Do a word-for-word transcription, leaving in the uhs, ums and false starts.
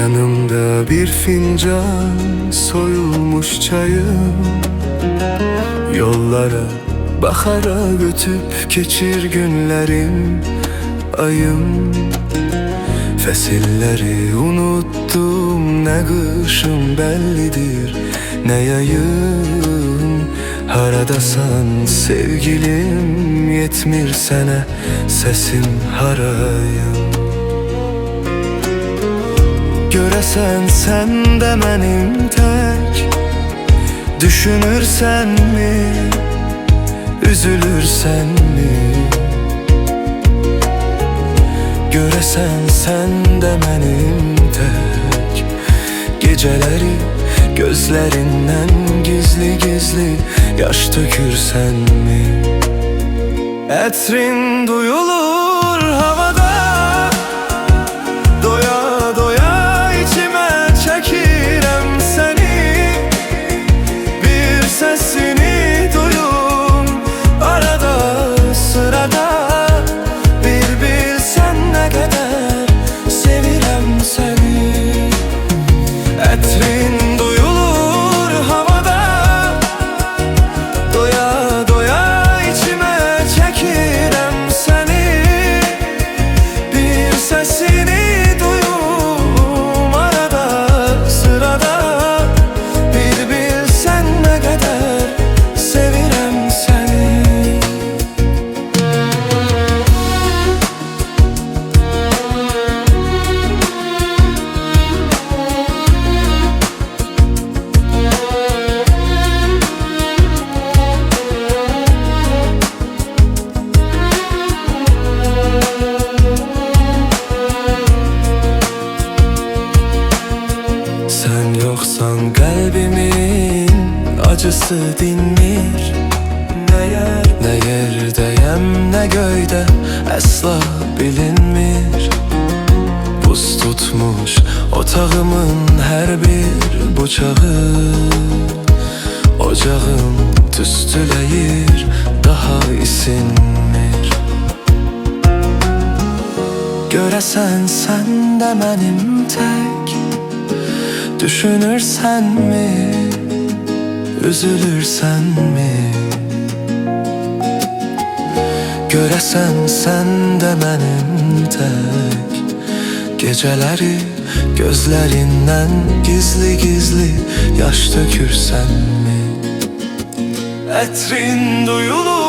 Yanımda bir fincan soyulmuş çayım, yollara bakarak ötüp geçir günlerim ayım. Fesilleri unuttum, ne kışım bellidir ne yayım. Haradasan sevgilim, yetmir sene sesim harayım. Göresen sen de benim tek, düşünürsen mi, üzülürsen mi? Göresen sen de benim tek, geceleri gözlerinden gizli gizli yaş dökürsen mi? Etrin duyulur havada, doya doya içime çekirem seni. Bir sesini duyum arada sırada, bir bilsen ne kadar sevirem seni. Etrin duyulur havada, doya doya içime çekirem seni. Bir sesini duyum arada sırada, bir bilsen ne kadar sevirem seni. Sen yoksan kalbimin acısı dinmir. Ne yer, ne yerdeyem ne göyde asla bilinmir. Buz tutmuş otağımın her bir bucağı, ocağım tüstüleyir daha isinmir. Göresen sen de benim tek, düşünürsen mi, üzülürsen mi? Göresen sen de benim tek, geceleri gözlerinden gizli gizli yaş dökürsen mi? Etrin duyulur